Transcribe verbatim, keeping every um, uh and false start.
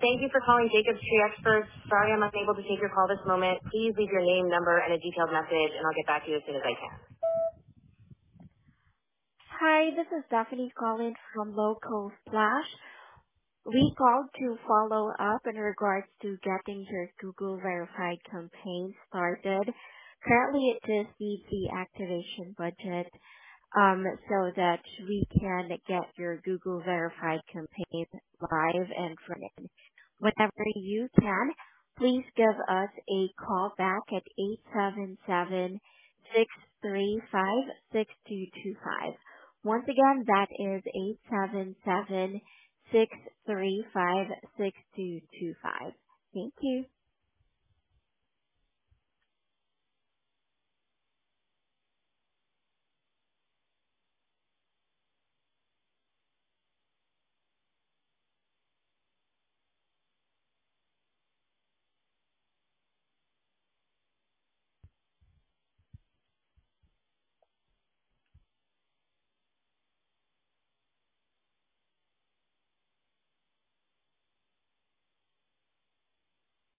Thank you for calling Jacobs Tree Experts. Sorry I'm unable to take your call this moment. Please leave your name, number, and a detailed message, and I'll get back to you as soon as I can. Hi, this is Stephanie calling from Local Flash. We called to follow up in regards to getting your Google Verified campaign started. Currently, it just needs the activation budget um, so that we can get your Google Verified campaign live and running. Whenever you can, please give us a call back at eight seven seven, six three five, six two two five. Once again, that is eight seven seven, six three five, six two two five. Thank you.